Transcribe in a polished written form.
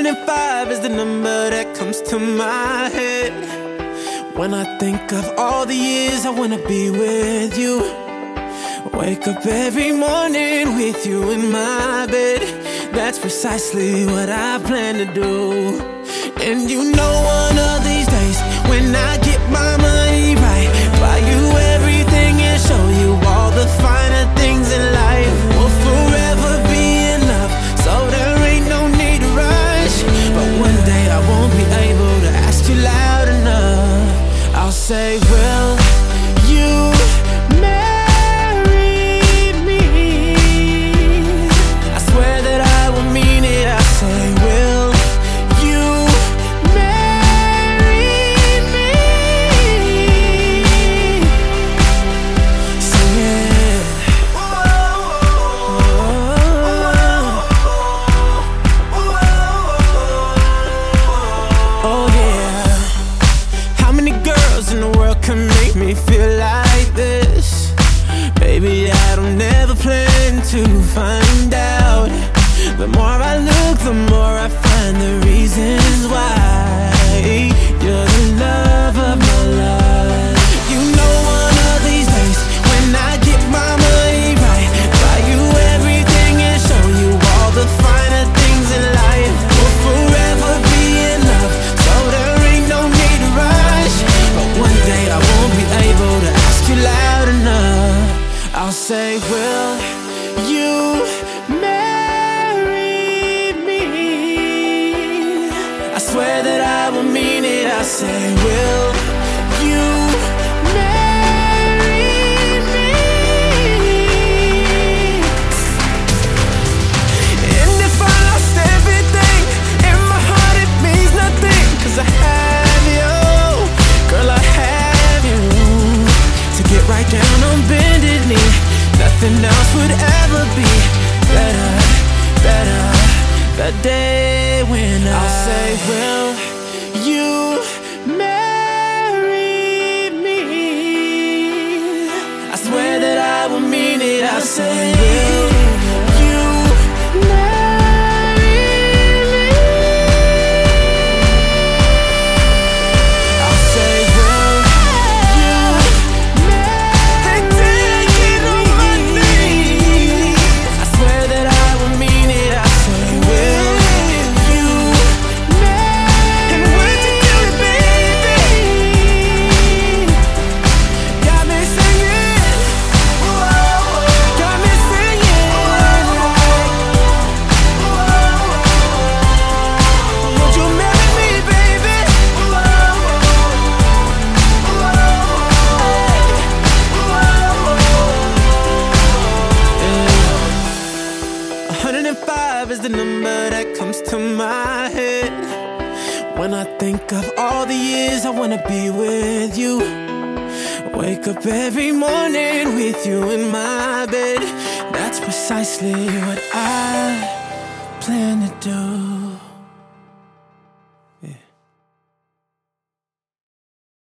105 is the number that comes to my head when I think of all the years I wanna be with you. Wake up every morning with you in my bed. That's precisely what I plan to do. And you know one of these days, when I get my money right, buy you everything and show you all the finer things in life. We'll forever be in love, so there ain't no need to rush. But one day I won't be able to ask you loud enough. I'll say, will you marry me? I swear that I will mean it. I say, will you marry me? Sing it. Oh yeah. How many girls in the world can make me feel like this? Baby, I don't ever plan to find out. The more I look, the more I find the reasons why you're the love of my life. You know one of these days, when I get my money right, buy you everything and show you all the finer things in life. We'll forever be in love, so there ain't no need to rush. But one day I won't be able to ask you loud enough. I'll say, will you marry me? I swear that I will mean it. I say, will you marry me? And if I lost everything, in my heart it means nothing, 'cause I have you, girl, I have you. To get right down on bended knee, nothing else would ever be better, better. The day when I'll say, will you marry me? I swear that I will mean it. I say, will you marry me? I'll say, will you marry me? I swear that I will mean it. I say, will you marry? And where'd you do it, baby? Got me singing, got me singing like, would you marry me, baby? Yeah. 105 is the number that comes to my head when I think of all the years I wanna be with you. Wake up every morning with you in my bed. That's precisely what I plan to do.